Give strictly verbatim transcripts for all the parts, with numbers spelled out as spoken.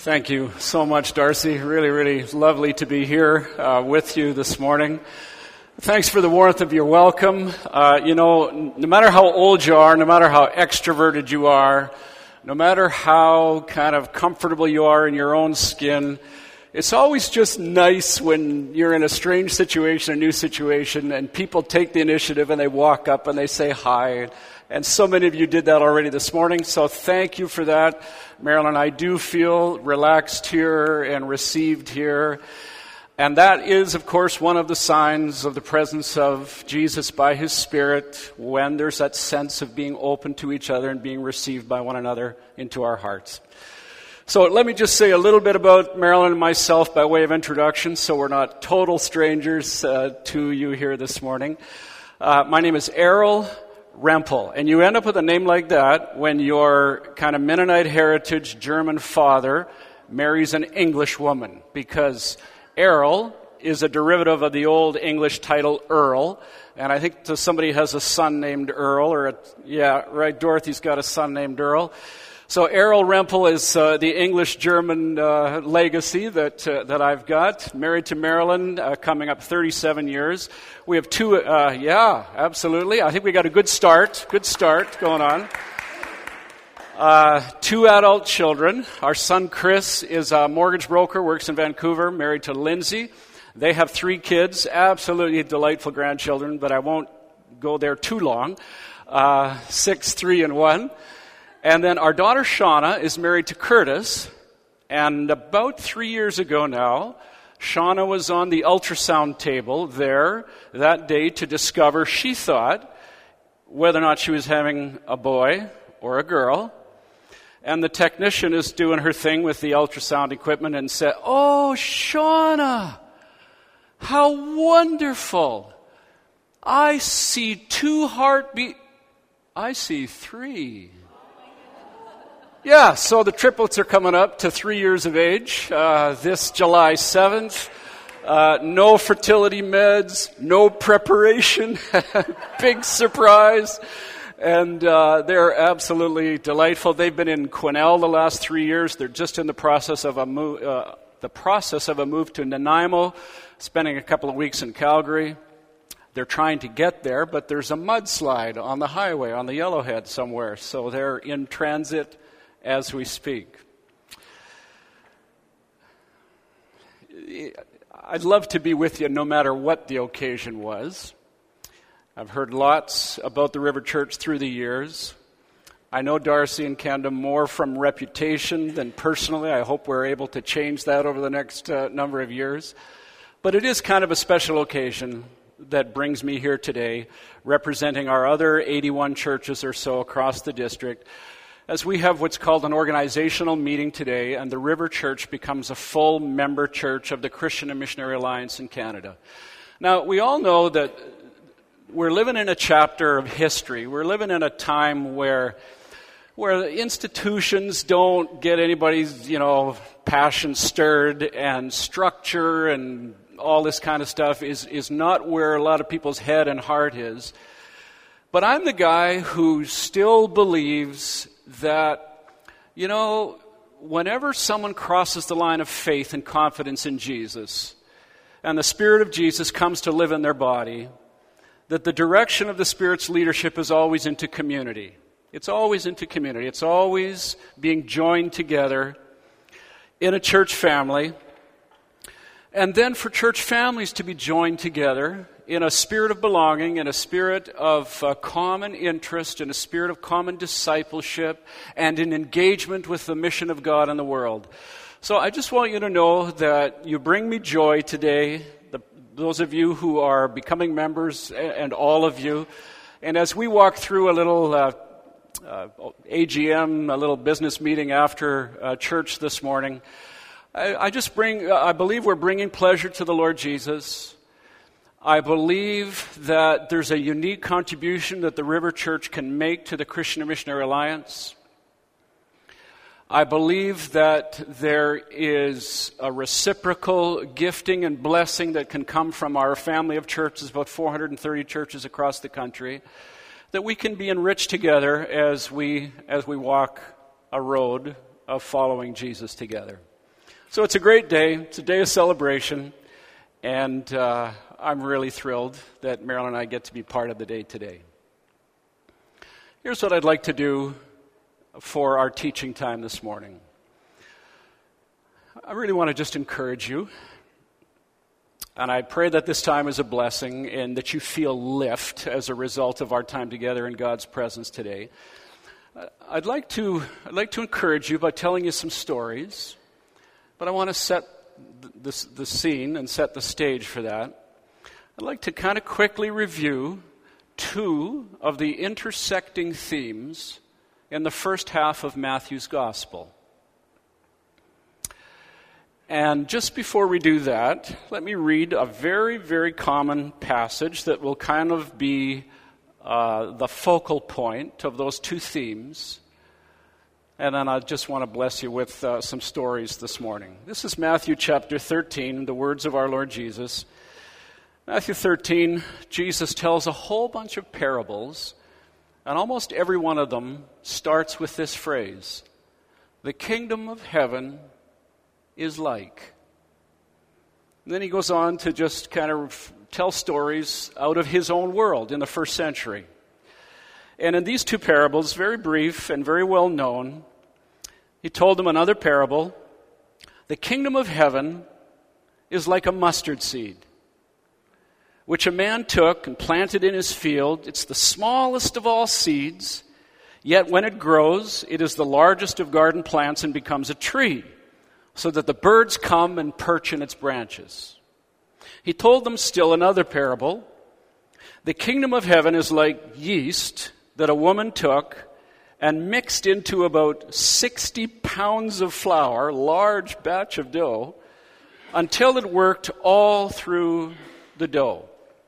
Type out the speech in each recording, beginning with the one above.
Thank you so much, Darcy. Really, really lovely to be here uh, with you this morning. Thanks for the warmth of your welcome. Uh, you know, no matter how old you are, no matter how extroverted you are, no matter how kind of comfortable you are in your own skin, it's always just nice when you're in a strange situation, a new situation, and people take the initiative and they walk up and they say hi. And so many of you did that already this morning, so thank you for that. Marilyn, I do feel relaxed here and received here. And that is, of course, one of the signs of the presence of Jesus by His Spirit, when there's that sense of being open to each other and being received by one another into our hearts. So let me just say a little bit about Marilyn and myself by way of introduction, so we're not total strangers uh, to you here this morning. Uh, my name is Errol Rempel, and you end up with a name like that when your kind of Mennonite heritage German father marries an English woman, because Errol is a derivative of the old English title Earl, and I think somebody has a son named Earl, or a, yeah, right, Dorothy's got a son named Earl. So Errol Rempel is uh, the English-German uh, legacy that uh, that I've got. Married to Marilyn, uh, coming up thirty-seven years. We have two, uh, yeah, absolutely. I think we got a good start, good start going on. Uh, two adult children. Our son Chris is a mortgage broker, works in Vancouver, married to Lindsay. They have three kids, absolutely delightful grandchildren, but I won't go there too long. Uh, six, three, and one. And then our daughter Shauna is married to Curtis, and about three years ago now, Shauna was on the ultrasound table there that day to discover, she thought, whether or not she was having a boy or a girl. And the technician is doing her thing with the ultrasound equipment and said, "Oh, Shauna, how wonderful. I see two heartbeats. I see three." Yeah, so the triplets are coming up to three years of age uh, this July seventh. Uh, no fertility meds, no preparation, big surprise. And uh, they're absolutely delightful. They've been in Quesnel the last three years. They're just in the process of a move, uh, the process of a move to Nanaimo, spending a couple of weeks in Calgary. They're trying to get there, but there's a mudslide on the highway, on the Yellowhead somewhere. So they're in transit as we speak. I'd love to be with you no matter what the occasion was. I've heard lots about the River Church through the years. I know Darcy and Kenda more from reputation than personally. I hope we're able to change that over the next uh, number of years. But it is kind of a special occasion that brings me here today, representing our other eighty-one churches or so across the district, as we have what's called an organizational meeting today, and the River Church becomes a full member church of the Christian and Missionary Alliance in Canada. Now, we all know that we're living in a chapter of history. We're living in a time where where institutions don't get anybody's, you know, passion stirred, and structure and all this kind of stuff is, is not where a lot of people's head and heart is. But I'm the guy who still believes that, you know, whenever someone crosses the line of faith and confidence in Jesus, and the Spirit of Jesus comes to live in their body, that the direction of the Spirit's leadership is always into community. It's always into community. It's always being joined together in a church family. And then for church families to be joined together in a spirit of belonging, in a spirit of uh, common interest, in a spirit of common discipleship, and in engagement with the mission of God in the world. So I just want you to know that you bring me joy today, the, those of you who are becoming members, and all of you. And as we walk through a little uh, uh, A G M, a little business meeting after uh, church this morning, I, I just bring, I believe we're bringing pleasure to the Lord Jesus. I believe that there's a unique contribution that the River Church can make to the Christian and Missionary Alliance. I believe that there is a reciprocal gifting and blessing that can come from our family of churches, about four hundred thirty churches across the country, that we can be enriched together as we as we walk a road of following Jesus together. So it's a great day. It's a day of celebration. And uh, I'm really thrilled that Marilyn and I get to be part of the day today. Here's what I'd like to do for our teaching time this morning. I really want to just encourage you. And I pray that this time is a blessing and that you feel lift as a result of our time together in God's presence today. I'd like to I'd like to encourage you by telling you some stories, but I want to set the, the scene and set the stage for that. I'd like to kind of quickly review two of the intersecting themes in the first half of Matthew's Gospel. And just before we do that, let me read a very, very common passage that will kind of be uh, the focal point of those two themes. And then I just want to bless you with uh, some stories this morning. This is Matthew chapter thirteen, the words of our Lord Jesus. Matthew thirteen, Jesus tells a whole bunch of parables, and almost every one of them starts with this phrase: the kingdom of heaven is like. And then he goes on to just kind of tell stories out of his own world in the first century. And in these two parables, very brief and very well known, he told them another parable. The kingdom of heaven is like a mustard seed, which a man took and planted in his field. It's the smallest of all seeds, yet when it grows, it is the largest of garden plants and becomes a tree, so that the birds come and perch in its branches. He told them still another parable. The kingdom of heaven is like yeast that a woman took and mixed into about sixty pounds of flour, large batch of dough, until it worked all through the dough.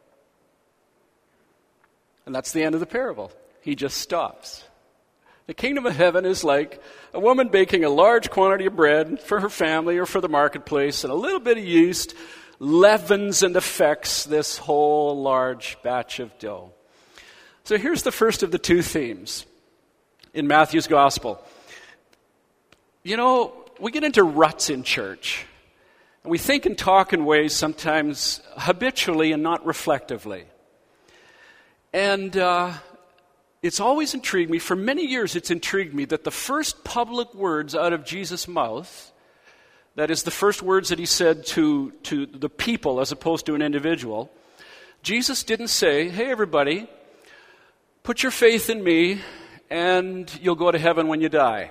And that's the end of the parable. He just stops. The kingdom of heaven is like a woman baking a large quantity of bread for her family or for the marketplace, and a little bit of yeast leavens and affects this whole large batch of dough. So here's the first of the two themes in Matthew's Gospel. You know, we get into ruts in church, and we think and talk in ways sometimes habitually and not reflectively. And uh It's always intrigued me, for many years it's intrigued me, that the first public words out of Jesus' mouth, that is the first words that he said to, to the people as opposed to an individual, Jesus didn't say, hey everybody, put your faith in me and you'll go to heaven when you die.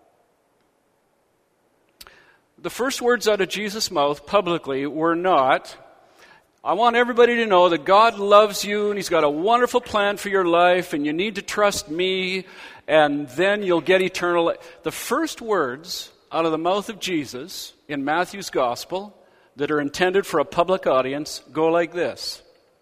The first words out of Jesus' mouth publicly were not, I want everybody to know that God loves you and he's got a wonderful plan for your life and you need to trust me and then you'll get eternal life. The first words out of the mouth of Jesus in Matthew's Gospel that are intended for a public audience go like this: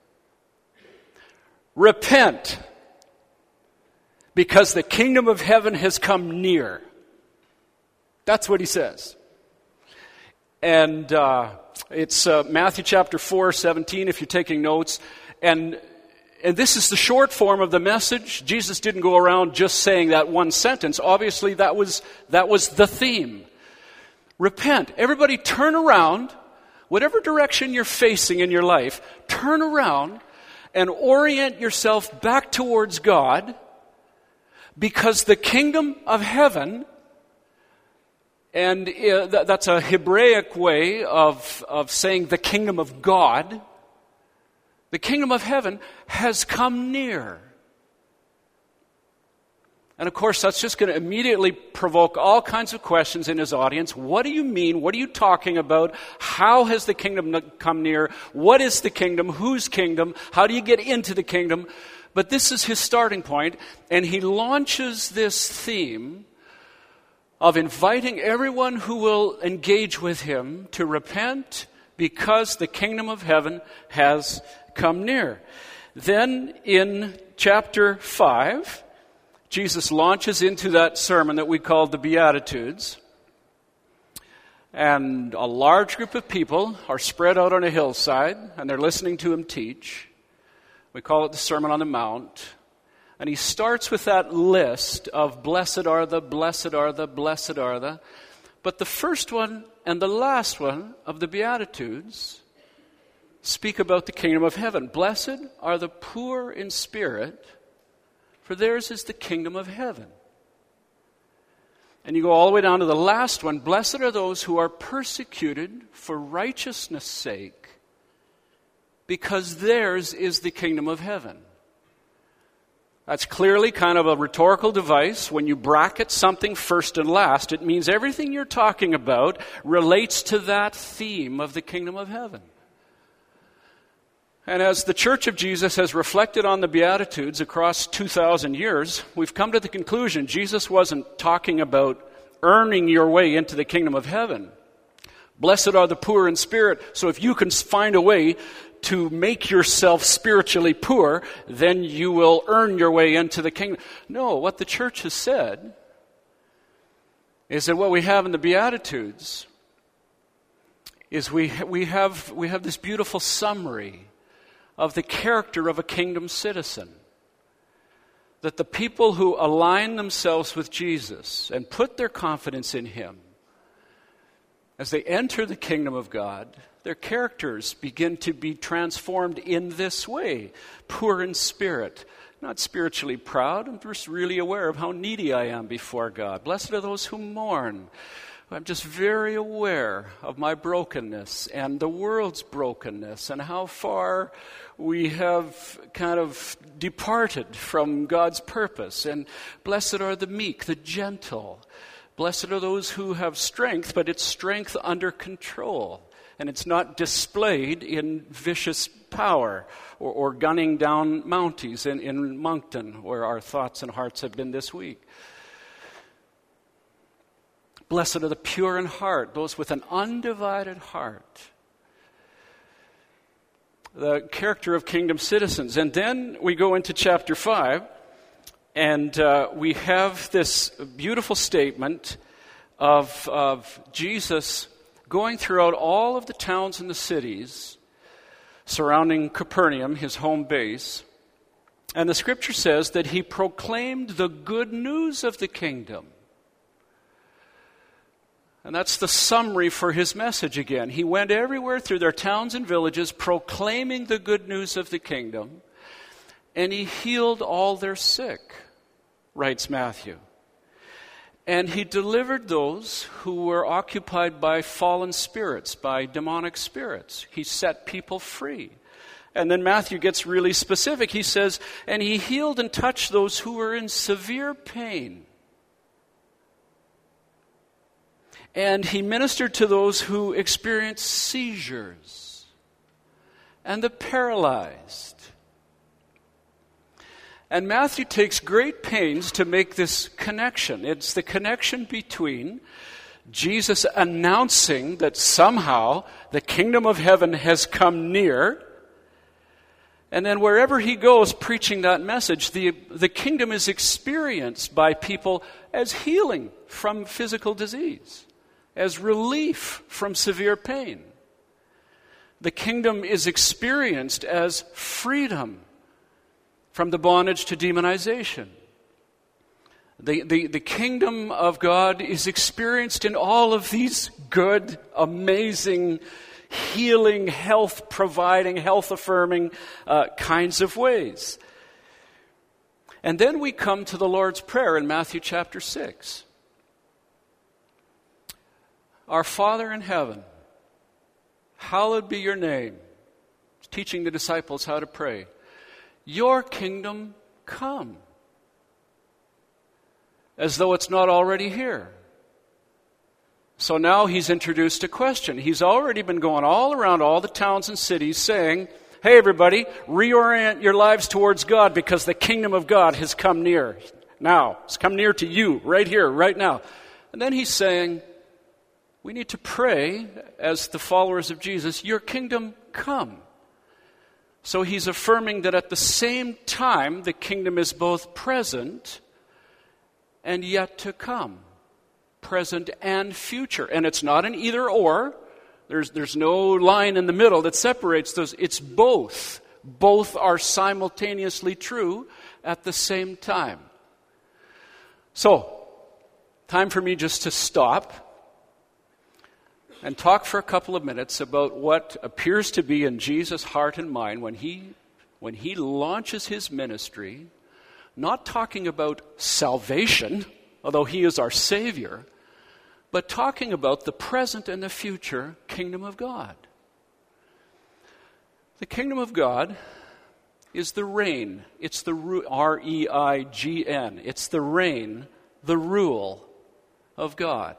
repent, because the kingdom of heaven has come near. That's what he says. And uh It's uh, Matthew chapter four, seventeen, if you're taking notes. And and this is the short form of the message. Jesus didn't go around just saying that one sentence. Obviously, that was that was the theme. Repent. Everybody turn around. Whatever direction you're facing in your life, turn around and orient yourself back towards God, because the kingdom of heaven, and uh, that's a Hebraic way of, of saying the kingdom of God, the kingdom of heaven has come near. And of course, that's just going to immediately provoke all kinds of questions in his audience. What do you mean? What are you talking about? How has the kingdom come near? What is the kingdom? Whose kingdom? How do you get into the kingdom? But this is his starting point, and he launches this theme of inviting everyone who will engage with him to repent, because the kingdom of heaven has come near. Then in chapter five, Jesus launches into that sermon that we call the Beatitudes. And a large group of people are spread out on a hillside, and they're listening to him teach. We call it the Sermon on the Mount. And he starts with that list of blessed are the, blessed are the, blessed are the. But the first one and the last one of the Beatitudes speak about the kingdom of heaven. Blessed are the poor in spirit, for theirs is the kingdom of heaven. And you go all the way down to the last one. Blessed are those who are persecuted for righteousness' sake, because theirs is the kingdom of heaven. That's clearly kind of a rhetorical device. When you bracket something first and last, it means everything you're talking about relates to that theme of the kingdom of heaven. And as the Church of Jesus has reflected on the Beatitudes across two thousand years, we've come to the conclusion Jesus wasn't talking about earning your way into the kingdom of heaven. Blessed are the poor in spirit. So if you can find a way to make yourself spiritually poor, then you will earn your way into the kingdom. No, what the church has said is that what we have in the Beatitudes is we we have we have this beautiful summary of the character of a kingdom citizen. That the people who align themselves with Jesus and put their confidence in Him, as they enter the kingdom of God, their characters begin to be transformed in this way. Poor in spirit, not spiritually proud. I'm just really aware of how needy I am before God. Blessed are those who mourn. I'm just very aware of my brokenness and the world's brokenness and how far we have kind of departed from God's purpose. And blessed are the meek, the gentle. Blessed are those who have strength, but it's strength under control. And it's not displayed in vicious power or, or gunning down Mounties in, in Moncton, where our thoughts and hearts have been this week. Blessed are the pure in heart, those with an undivided heart. The character of kingdom citizens. And then we go into chapter five, and uh, we have this beautiful statement of, of Jesus going throughout all of the towns and the cities surrounding Capernaum, his home base. And the scripture says that he proclaimed the good news of the kingdom. And that's the summary for his message again. He went everywhere through their towns and villages proclaiming the good news of the kingdom. And he healed all their sick, writes Matthew. And he delivered those who were occupied by fallen spirits, by demonic spirits. He set people free. And then Matthew gets really specific. He says, and he healed and touched those who were in severe pain. And he ministered to those who experienced seizures and the paralyzed. And Matthew takes great pains to make this connection. It's the connection between Jesus announcing that somehow the kingdom of heaven has come near, and then wherever he goes preaching that message, the, the kingdom is experienced by people as healing from physical disease, as relief from severe pain. The kingdom is experienced as freedom from the bondage to demonization. The, the, the kingdom of God is experienced in all of these good, amazing, healing, health-providing, health-affirming uh, kinds of ways. And then we come to the Lord's Prayer in Matthew chapter six. Our Father in heaven, hallowed be your name. He's teaching the disciples how to pray. Your kingdom come. As though it's not already here. So now he's introduced a question. He's already been going all around all the towns and cities saying, hey everybody, reorient your lives towards God because the kingdom of God has come near. Now, it's come near to you right here, right now. And then he's saying, we need to pray as the followers of Jesus, your kingdom come. So he's affirming that at the same time, the kingdom is both present and yet to come. Present and future. And it's not an either or. There's, there's no line in the middle that separates those. It's both. Both are simultaneously true at the same time. So, time for me just to stop. and talk for a couple of minutes about what appears to be in Jesus' heart and mind when he, when he launches his ministry, not talking about salvation, although he is our Savior, but talking about the present and the future kingdom of God. The kingdom of God is the reign. It's the R E I G N. It's the reign, the rule of God.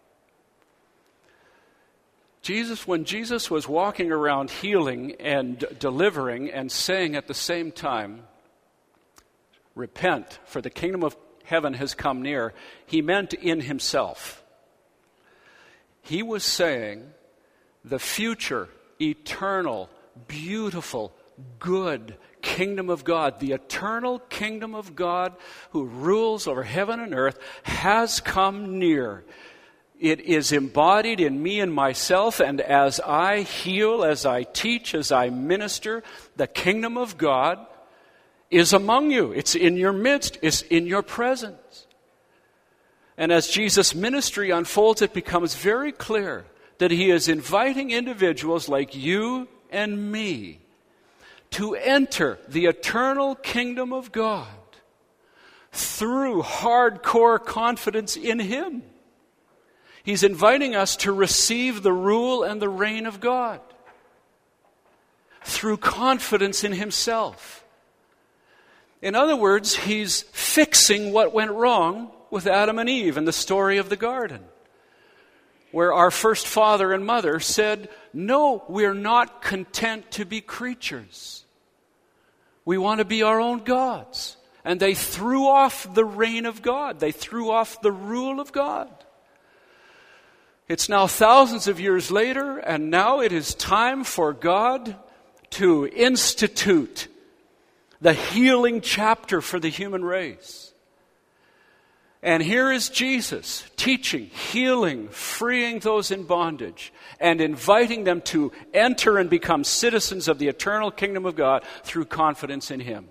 Jesus, when Jesus was walking around healing and delivering and saying at the same time, repent, for the kingdom of heaven has come near, he meant in himself. He was saying the future, eternal, beautiful, good kingdom of God, the eternal kingdom of God who rules over heaven and earth, has come near. It is embodied in me and myself, and as I heal, as I teach, as I minister, the kingdom of God is among you. It's in your midst. It's in your presence. And as Jesus' ministry unfolds, it becomes very clear that he is inviting individuals like you and me to enter the eternal kingdom of God through hardcore confidence in him. He's inviting us to receive the rule and the reign of God through confidence in himself. In other words, he's fixing what went wrong with Adam and Eve in the story of the garden, where our first father and mother said, no, we're not content to be creatures. We want to be our own gods. And they threw off the reign of God. They threw off the rule of God. It's now thousands of years later, and now it is time for God to institute the healing chapter for the human race. And here is Jesus teaching, healing, freeing those in bondage, and inviting them to enter and become citizens of the eternal kingdom of God through confidence in him.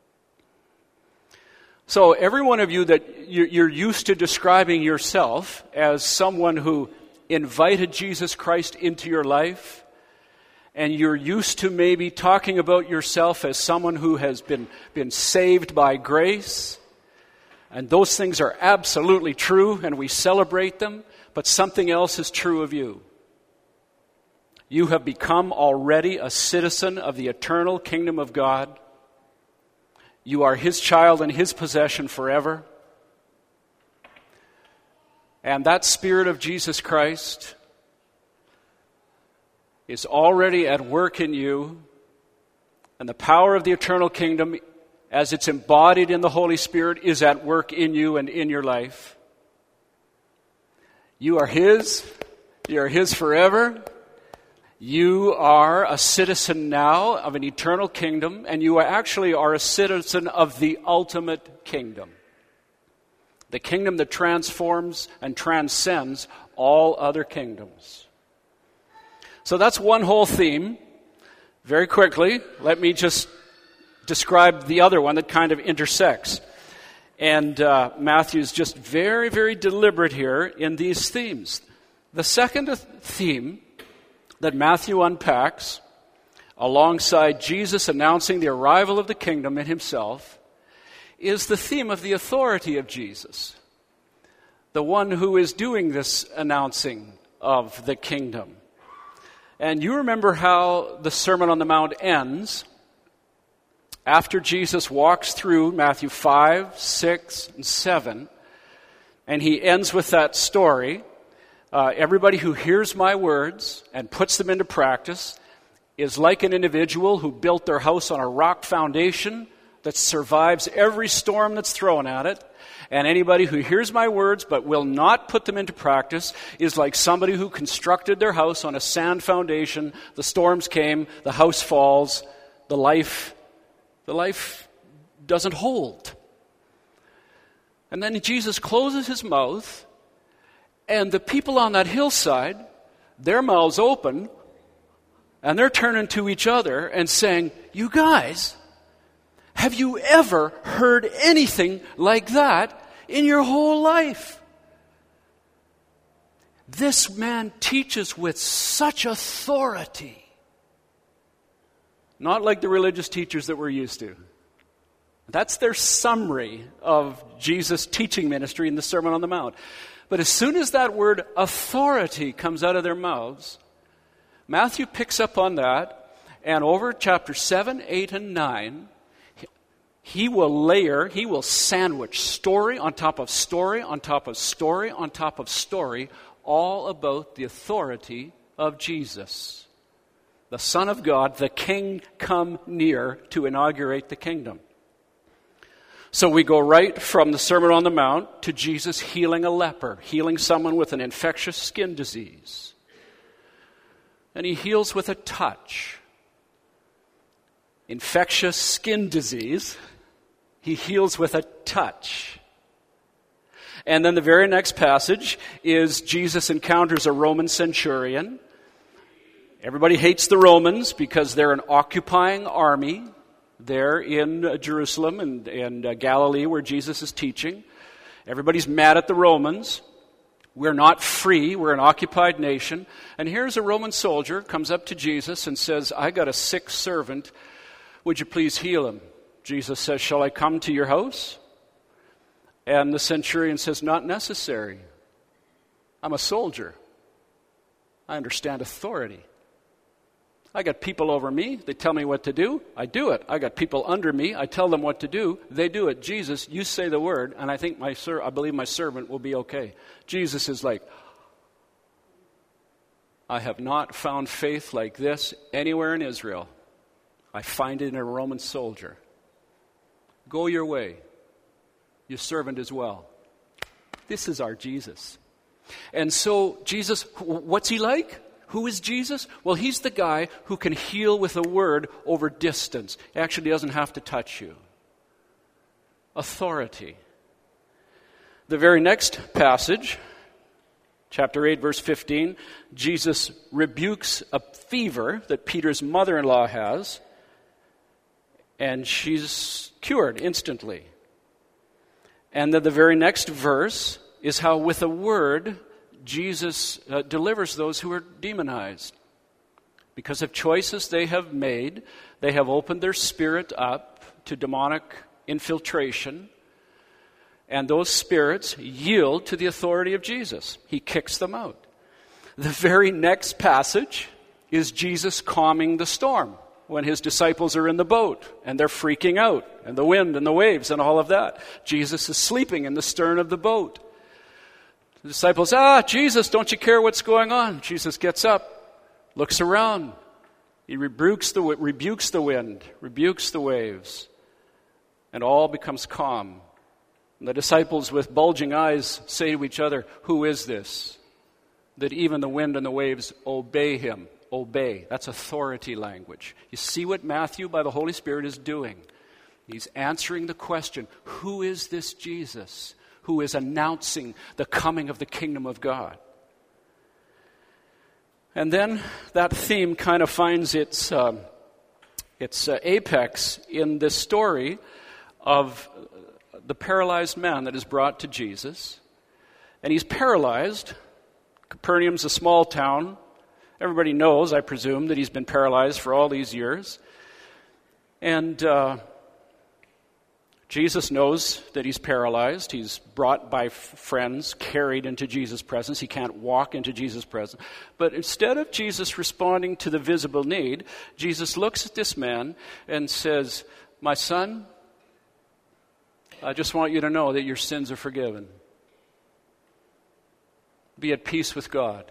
So every one of you that you're used to describing yourself as someone who invited Jesus Christ into your life, and you're used to maybe talking about yourself as someone who has been, been saved by grace, and those things are absolutely true, and we celebrate them, but something else is true of you. You have become already a citizen of the eternal kingdom of God. You are his child and his possession forever. And that Spirit of Jesus Christ is already at work in you, and the power of the eternal kingdom, as it's embodied in the Holy Spirit, is at work in you and in your life. You are his. You are his forever. You are a citizen now of an eternal kingdom, and you are actually are a citizen of the ultimate kingdom. The kingdom that transforms and transcends all other kingdoms. So that's one whole theme. Very quickly, let me just describe the other one that kind of intersects. And uh, Matthew's just very, very deliberate here in these themes. The second theme that Matthew unpacks, alongside Jesus announcing the arrival of the kingdom in himself, is the theme of the authority of Jesus, the one who is doing this announcing of the kingdom. And you remember how the Sermon on the Mount ends after Jesus walks through Matthew five, six, and seven, and he ends with that story. Uh, everybody who hears my words and puts them into practice is like an individual who built their house on a rock foundation that survives every storm that's thrown at it. And anybody who hears my words but will not put them into practice is like somebody who constructed their house on a sand foundation. The storms came, the house falls, the life, the life doesn't hold. And then Jesus closes his mouth, and the people on that hillside, their mouths open, and they're turning to each other and saying, "You guys, have you ever heard anything like that in your whole life?" This man teaches with such authority. Not like the religious teachers that we're used to. That's their summary of Jesus' teaching ministry in the Sermon on the Mount. But as soon as that word authority comes out of their mouths, Matthew picks up on that, and over chapter seven, eight, and nine, he will layer, he will sandwich story on top of story on top of story on top of story, all about the authority of Jesus, the Son of God, the King come near to inaugurate the kingdom. So we go right from the Sermon on the Mount to Jesus healing a leper, healing someone with an infectious skin disease. And he heals with a touch. Infectious skin disease, he heals with a touch. And then the very next passage is Jesus encounters a Roman centurion. Everybody hates the Romans because they're an occupying army there in uh, Jerusalem and, and uh, Galilee where Jesus is teaching. Everybody's mad at the Romans. We're not free. We're an occupied nation. And here's a Roman soldier comes up to Jesus and says, I got a sick servant. Would you please heal him? Jesus says, shall I come to your house? And the centurion says, not necessary. I'm a soldier. I understand authority. I got people over me. They tell me what to do. I do it. I got people under me. I tell them what to do. They do it. Jesus, you say the word, and I think my ser- I believe my servant will be okay. Jesus is like, I have not found faith like this anywhere in Israel. I find it in a Roman soldier. Go your way. Your servant as well. This is our Jesus. And so Jesus, what's he like? Who is Jesus? Well, he's the guy who can heal with a word over distance. He actually doesn't have to touch you. Authority. The very next passage, chapter eight, verse fifteen, Jesus rebukes a fever that Peter's mother-in-law has, and she's cured instantly. And then the very next verse is how with a word, Jesus uh, delivers those who are demonized. Because of choices they have made, they have opened their spirit up to demonic infiltration. And those spirits yield to the authority of Jesus. He kicks them out. The very next passage is Jesus calming the storm when his disciples are in the boat and they're freaking out, and the wind and the waves and all of that. Jesus is sleeping in the stern of the boat. The disciples, ah, Jesus, don't you care what's going on? Jesus gets up, looks around. He rebukes the, rebukes the wind, rebukes the waves, and all becomes calm. And the disciples with bulging eyes say to each other, who is this? That even the wind and the waves obey him. Obey. That's authority language. You see what Matthew, by the Holy Spirit, is doing. He's answering the question, who is this Jesus who is announcing the coming of the kingdom of God? And then that theme kind of finds its, uh, its uh, apex in this story of the paralyzed man that is brought to Jesus. And he's paralyzed. Capernaum's a small town. Everybody knows, I presume, that he's been paralyzed for all these years. And uh, Jesus knows that he's paralyzed. He's brought by f- friends, carried into Jesus' presence. He can't walk into Jesus' presence. But instead of Jesus responding to the visible need, Jesus looks at this man and says, my son, I just want you to know that your sins are forgiven. Be at peace with God.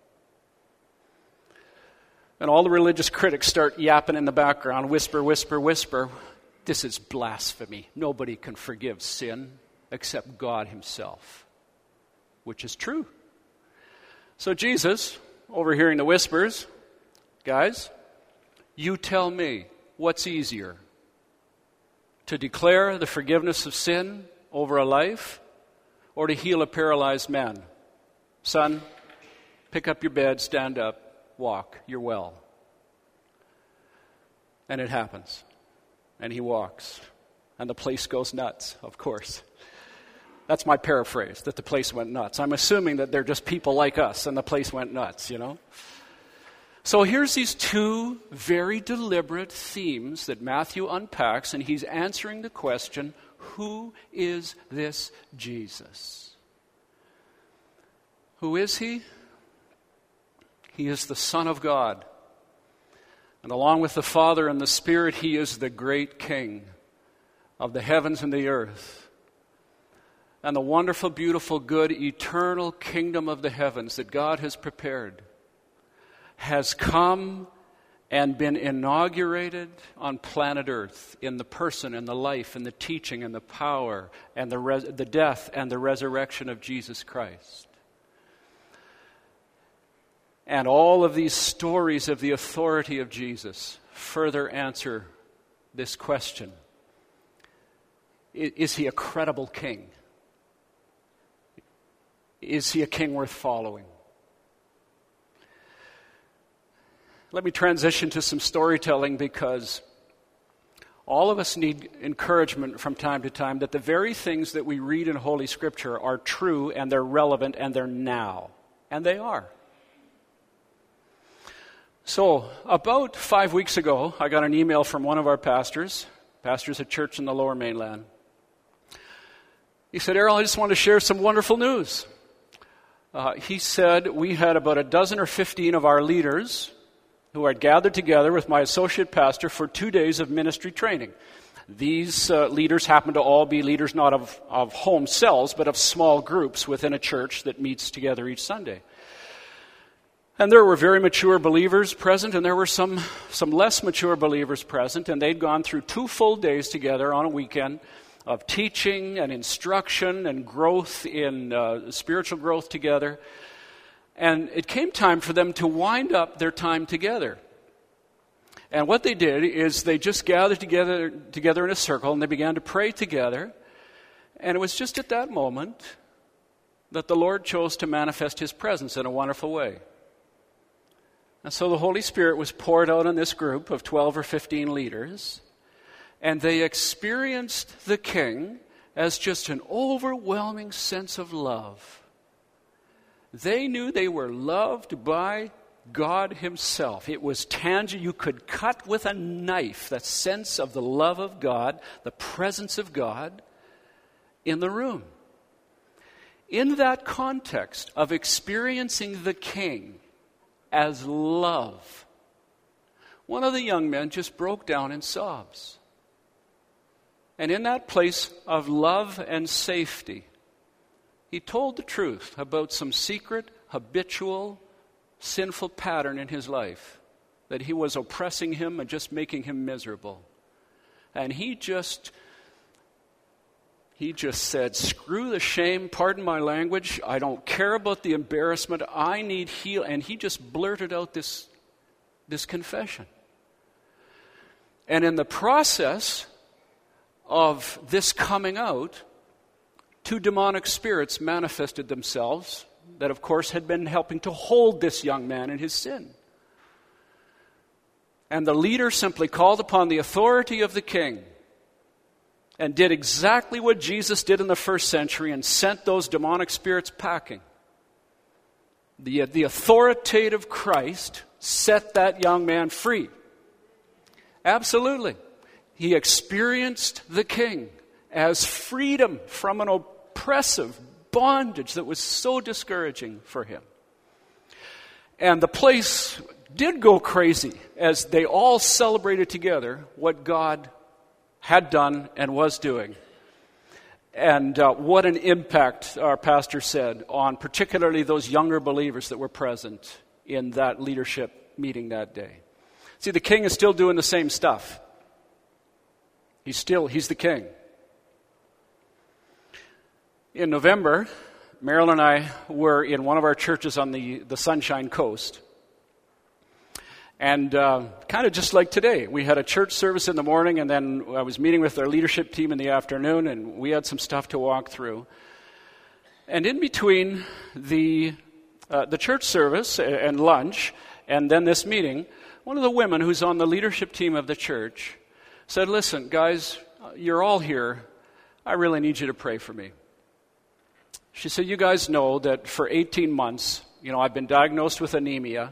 And all the religious critics start yapping in the background, whisper, whisper, whisper. This is blasphemy. Nobody can forgive sin except God himself, which is true. So Jesus, overhearing the whispers, guys, you tell me what's easier, to declare the forgiveness of sin over a life or to heal a paralyzed man? Son, pick up your bed, stand up. Walk, you're well. And it happens. And he walks. And the place goes nuts, of course. That's my paraphrase, that the place went nuts. I'm assuming that they're just people like us and the place went nuts, you know. So here's these two very deliberate themes that Matthew unpacks, and he's answering the question, who is this Jesus? Who is he? He is the Son of God. And along with the Father and the Spirit, he is the great King of the heavens and the earth. And the wonderful, beautiful, good, eternal kingdom of the heavens that God has prepared has come and been inaugurated on planet Earth in the person and the life and the teaching and the power and the, res- the death and the resurrection of Jesus Christ. And all of these stories of the authority of Jesus further answer this question. Is he a credible king? Is he a king worth following? Let me transition to some storytelling, because all of us need encouragement from time to time that the very things that we read in Holy Scripture are true and they're relevant and they're now. And they are. So, about five weeks ago, I got an email from one of our pastors, pastors at church in the Lower Mainland. He said, Errol, I just want to share some wonderful news. Uh, he said we had about a dozen or fifteen of our leaders who had gathered together with my associate pastor for two days of ministry training. These uh, leaders happen to all be leaders not of, of home cells, but of small groups within a church that meets together each Sunday. And there were very mature believers present, and there were some, some less mature believers present, and they'd gone through two full days together on a weekend of teaching and instruction and growth in uh, spiritual growth together. And it came time for them to wind up their time together. And what they did is they just gathered together together in a circle, and they began to pray together. And it was just at that moment that the Lord chose to manifest his presence in a wonderful way. And so the Holy Spirit was poured out on this group of twelve or fifteen leaders, and they experienced the King as just an overwhelming sense of love. They knew they were loved by God himself. It was tangible. You could cut with a knife that sense of the love of God, the presence of God in the room. In that context of experiencing the King as love, one of the young men just broke down in sobs. And in that place of love and safety, he told the truth about some secret, habitual, sinful pattern in his life that he was oppressing him and just making him miserable. And he just, he just said, screw the shame, pardon my language, I don't care about the embarrassment, I need heal. And he just blurted out this, this confession. And in the process of this coming out, two demonic spirits manifested themselves that, of course, had been helping to hold this young man in his sin. And the leader simply called upon the authority of the King and did exactly what Jesus did in the first century and sent those demonic spirits packing. The, the authoritative Christ set that young man free. Absolutely. He experienced the King as freedom from an oppressive bondage that was so discouraging for him. And the place did go crazy as they all celebrated together what God had done and was doing. And uh, what an impact, our pastor said, on particularly those younger believers that were present in that leadership meeting that day. See, the King is still doing the same stuff. He's still, he's the King. In November, Meryl and I were in one of our churches on the, the Sunshine Coast. And uh, kind of just like today, we had a church service in the morning, and then I was meeting with our leadership team in the afternoon, and we had some stuff to walk through. And in between the uh, the church service and lunch, and then this meeting, one of the women who's on the leadership team of the church said, listen, guys, you're all here. I really need you to pray for me. She said, you guys know that for eighteen months, you know, I've been diagnosed with anemia.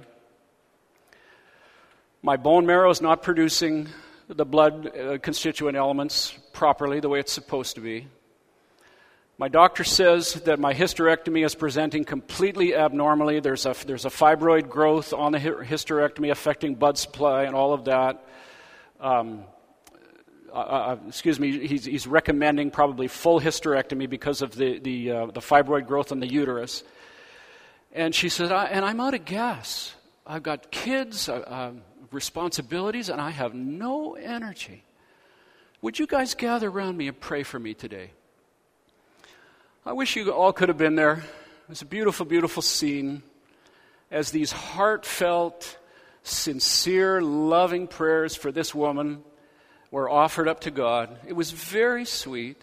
My bone marrow is not producing the blood uh, constituent elements properly the way it's supposed to be. My doctor says that my hysterectomy is presenting completely abnormally. There's a, there's a fibroid growth on the hysterectomy affecting blood supply and all of that. Um, uh, uh, excuse me, he's, he's recommending probably full hysterectomy because of the, the, uh, the fibroid growth in the uterus. And she said, I, and I'm out of gas. I've got kids, uh, uh, responsibilities, and I have no energy. Would you guys gather around me and pray for me today? I wish you all could have been there. It was a beautiful, beautiful scene as these heartfelt, sincere, loving prayers for this woman were offered up to God. It was very sweet.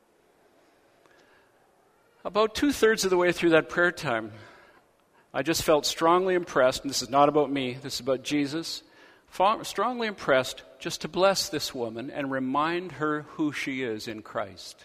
About two-thirds of the way through that prayer time, I just felt strongly impressed, and this is not about me, this is about Jesus, strongly impressed just to bless this woman and remind her who she is in Christ.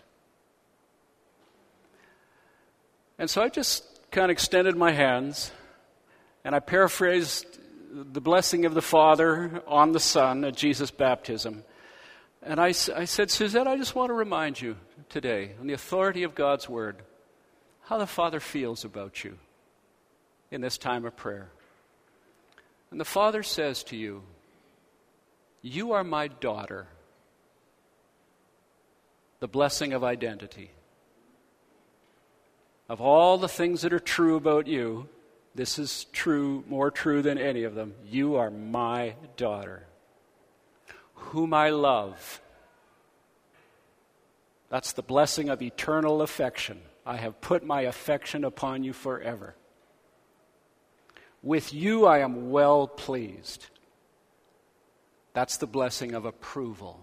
And so I just kind of extended my hands, and I paraphrased the blessing of the Father on the Son at Jesus' baptism. And I, I said, Suzette, I just want to remind you today, on the authority of God's Word, how the Father feels about you in this time of prayer. And the Father says to you, you are my daughter. The blessing of identity. Of all the things that are true about you, this is true, more true than any of them. You are my daughter, whom I love. That's the blessing of eternal affection. I have put my affection upon you forever. With you I am well pleased. That's the blessing of approval.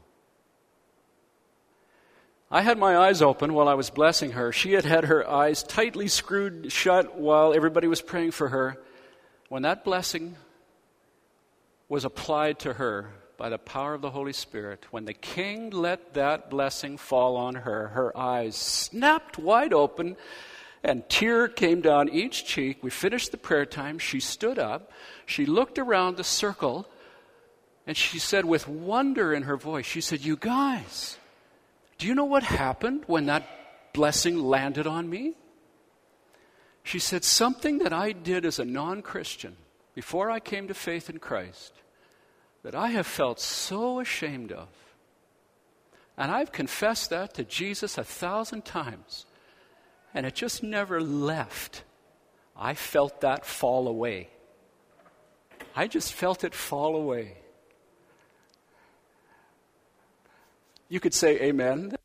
I had my eyes open while I was blessing her. She had had her eyes tightly screwed shut while everybody was praying for her. When that blessing was applied to her by the power of the Holy Spirit, when the King let that blessing fall on her, her eyes snapped wide open and tear came down each cheek. We finished the prayer time. She stood up. She looked around the circle and she said with wonder in her voice, she said, you guys, do you know what happened when that blessing landed on me? She said, something that I did as a non-Christian before I came to faith in Christ that I have felt so ashamed of. And I've confessed that to Jesus a thousand times. And it just never left. I felt that fall away. I just felt it fall away. You could say amen.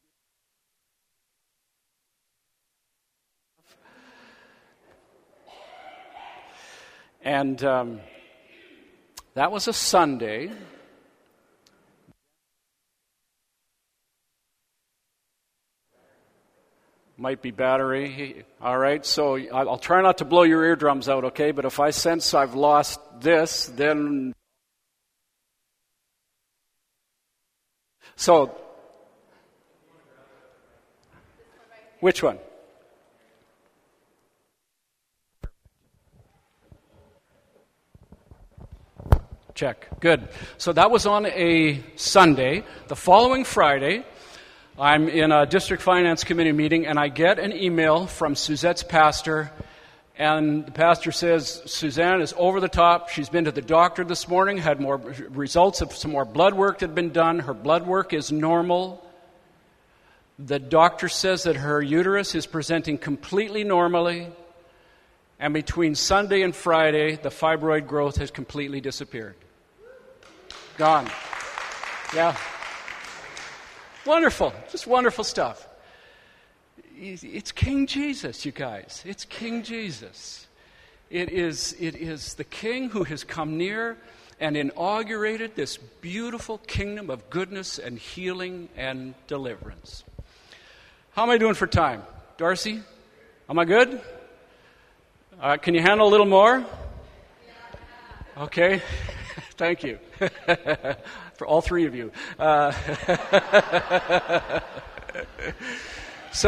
And um, that was a Sunday. Might be battery. All right, so I'll try not to blow your eardrums out, okay? But if I sense I've lost this, then... So... Which one? Check. Good. So that was on a Sunday. The following Friday, I'm in a district finance committee meeting, and I get an email from Suzette's pastor, and the pastor says, Suzanne is over the top. She's been to the doctor this morning, had more results of some more blood work that had been done. Her blood work is normal. The doctor says that her uterus is presenting completely normally, and between Sunday and Friday, the fibroid growth has completely disappeared. Gone. Yeah. Wonderful. Just wonderful stuff. It's King Jesus, you guys. It's King Jesus. It is, it is the King who has come near and inaugurated this beautiful kingdom of goodness and healing and deliverance. How am I doing for time? Darcy? Am I good? Uh, can you handle a little more? Okay. Thank you. For all three of you. Uh, so,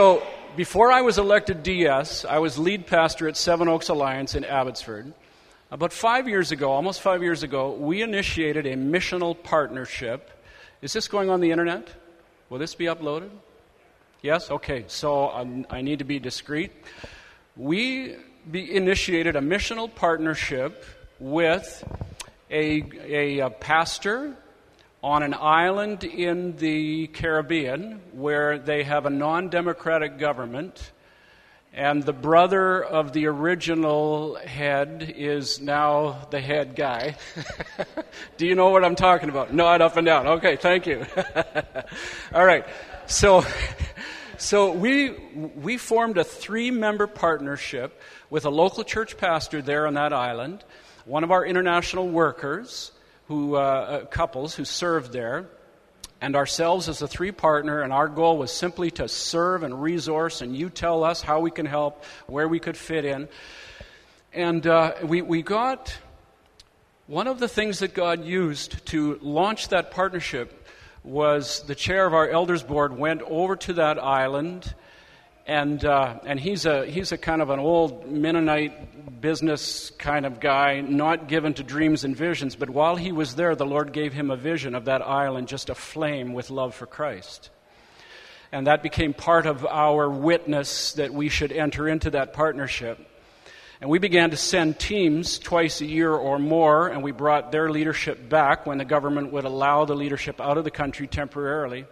before I was elected D S, I was lead pastor at Seven Oaks Alliance in Abbotsford. About five years ago, almost five years ago, we initiated a missional partnership. Is this going on the internet? Will this be uploaded? Yes? Okay, so um, I need to be discreet. We be initiated a missional partnership with a, a, a pastor on an island in the Caribbean where they have a non-democratic government, and the brother of the original head is now the head guy. Do you know what I'm talking about? Nod up and down. Okay, thank you. All right. So so we we formed a three-member partnership with a local church pastor there on that island, one of our international workers, who uh, couples who served there, and ourselves as a three-partner, and our goal was simply to serve and resource, and you tell us how we can help, where we could fit in. And uh, we, we got one of the things that God used to launch that partnership was the chair of our elders board went over to that island, and uh, and he's a he's a kind of an old Mennonite business kind of guy, not given to dreams and visions. But while he was there, the Lord gave him a vision of that island just aflame with love for Christ, and that became part of our witness that we should enter into that partnership. And we began to send teams twice a year or more, and we brought their leadership back when the government would allow the leadership out of the country temporarily.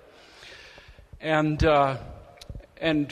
And uh, and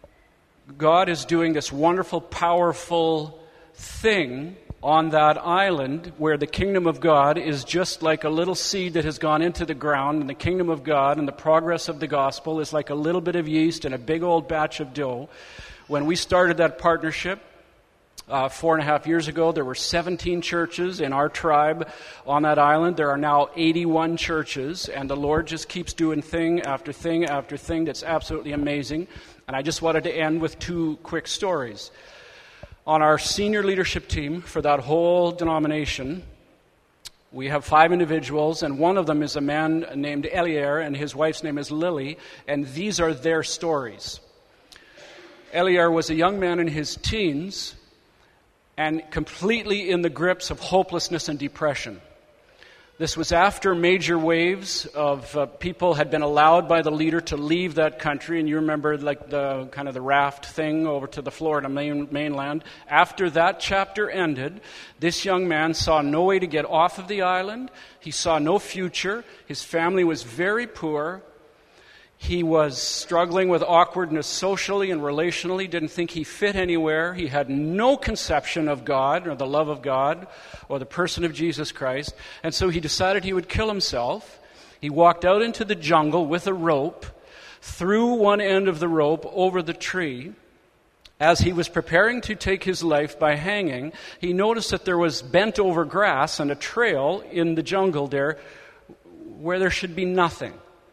God is doing this wonderful, powerful thing on that island where the kingdom of God is just like a little seed that has gone into the ground, and the kingdom of God and the progress of the gospel is like a little bit of yeast in a big old batch of dough. When we started that partnership, Uh, four and a half years ago, there were seventeen churches in our tribe on that island. There are now eighty-one churches, and the Lord just keeps doing thing after thing after thing that's absolutely amazing. And I just wanted to end with two quick stories. On our senior leadership team for that whole denomination, we have five individuals, and one of them is a man named Elier, and his wife's name is Lily, and these are their stories. Elier was a young man in his teens, and completely in the grips of hopelessness and depression. This was after major waves of uh, people had been allowed by the leader to leave that country, and you remember like the kind of the raft thing over to the Florida main, mainland. After that chapter ended, this young man saw no way to get off of the island. He saw no future. His family was very poor. He was struggling with awkwardness socially and relationally, didn't think he fit anywhere. He had no conception of God or the love of God or the person of Jesus Christ. And so he decided he would kill himself. He walked out into the jungle with a rope, threw one end of the rope over the tree. As he was preparing to take his life by hanging, he noticed that there was bent over grass and a trail in the jungle there where there should be nothing.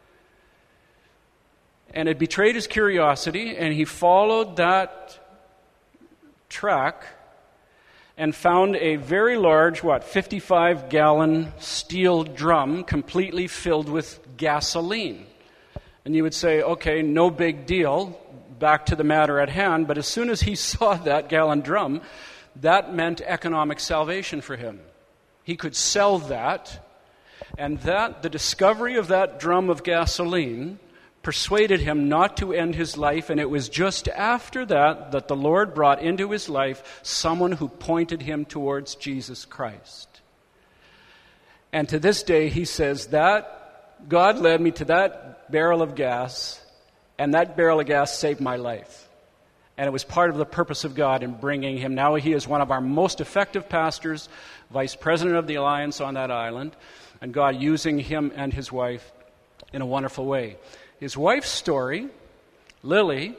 And it betrayed his curiosity, and he followed that track and found a very large, what, fifty-five gallon steel drum completely filled with gasoline. And you would say, okay, no big deal, back to the matter at hand. But as soon as he saw that gallon drum, that meant economic salvation for him. He could sell that, and that the discovery of that drum of gasoline persuaded him not to end his life, and it was just after that that the Lord brought into his life someone who pointed him towards Jesus Christ. And to this day, he says that God led me to that barrel of gas, and that barrel of gas saved my life. And it was part of the purpose of God in bringing him. Now he is one of our most effective pastors, vice president of the Alliance on that island, and God using him and his wife in a wonderful way. His wife's story, Lily,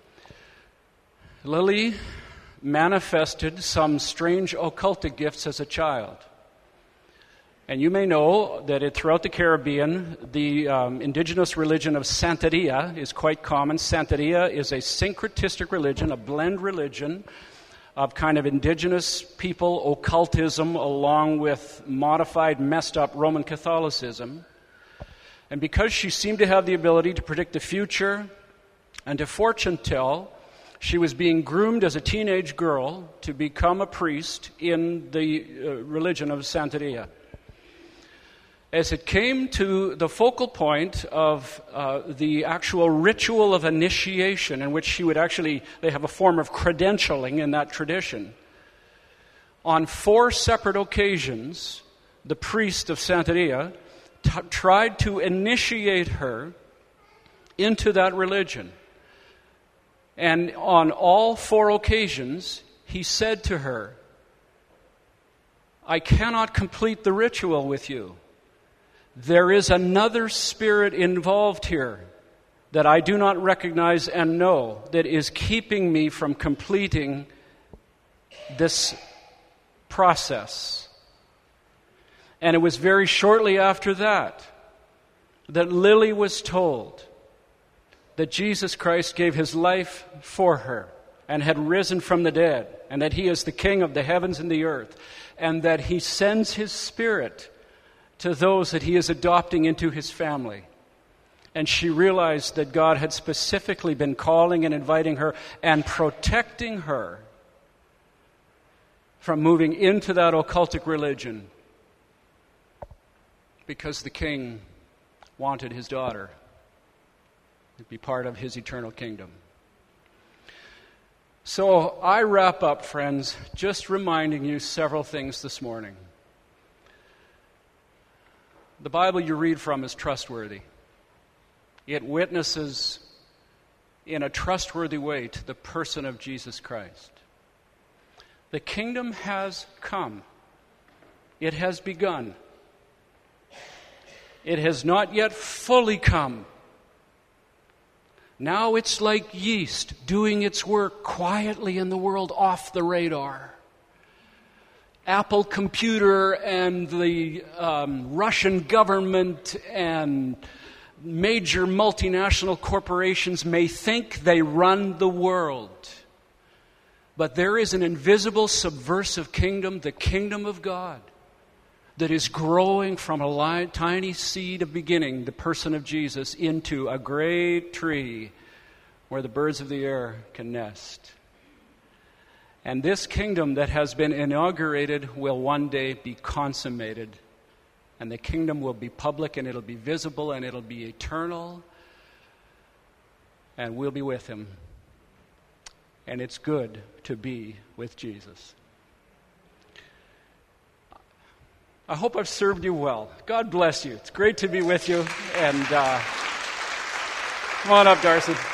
Lily manifested some strange occultic gifts as a child. And you may know that it, throughout the Caribbean, the um, indigenous religion of Santeria is quite common. Santeria is a syncretistic religion, a blend religion of kind of indigenous people, occultism, along with modified, messed up Roman Catholicism. And because she seemed to have the ability to predict the future, and to fortune tell. She was being groomed as a teenage girl to become a priest in the uh, religion of Santeria. As it came to the focal point of uh, the actual ritual of initiation, in which she would actually, they have a form of credentialing in that tradition. On four separate occasions, the priest of Santeria t- tried to initiate her into that religion. And on all four occasions, he said to her, I cannot complete the ritual with you. There is another spirit involved here that I do not recognize and know that is keeping me from completing this process. And it was very shortly after that that Lily was told that Jesus Christ gave his life for her and had risen from the dead, and that he is the King of the heavens and the earth, and that he sends his Spirit to those that he is adopting into his family. And she realized that God had specifically been calling and inviting her and protecting her from moving into that occultic religion, because the king wanted his daughter to be part of his eternal kingdom. So I wrap up, friends, just reminding you several things this morning. The Bible you read from is trustworthy. It witnesses in a trustworthy way to the person of Jesus Christ. The kingdom has come. It has begun. It has not yet fully come. Now it's like yeast doing its work quietly in the world off the radar. Apple Computer and the um, Russian government and major multinational corporations may think they run the world. But there is an invisible subversive kingdom, the kingdom of God, that is growing from a li- tiny seed of beginning, the person of Jesus, into a great tree where the birds of the air can nest. And this kingdom that has been inaugurated will one day be consummated. And the kingdom will be public, and it'll be visible, and it'll be eternal. And we'll be with him. And it's good to be with Jesus. I hope I've served you well. God bless you. It's great to be with you. And uh, come on up, Darcy.